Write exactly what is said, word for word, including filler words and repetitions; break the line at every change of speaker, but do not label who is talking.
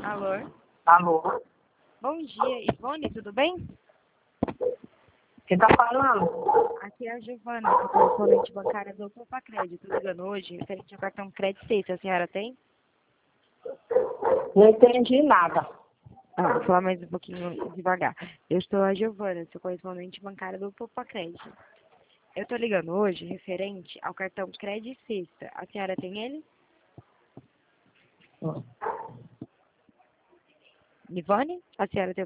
Alô?
Alô?
Bom dia, Ivone, tudo bem?
Quem tá falando?
Aqui é a Giovana, sou correspondente bancária do Poupa Crédito. Estou ligando hoje referente ao cartão Crédito Sexta. A senhora tem?
Não entendi nada.
Ah, vou falar mais um pouquinho devagar. Eu estou a Giovana, sou correspondente bancária do Poupa Crédito. Eu estou ligando hoje referente ao cartão Crédito Sexta. A senhora tem ele? Ivone? A senhora tem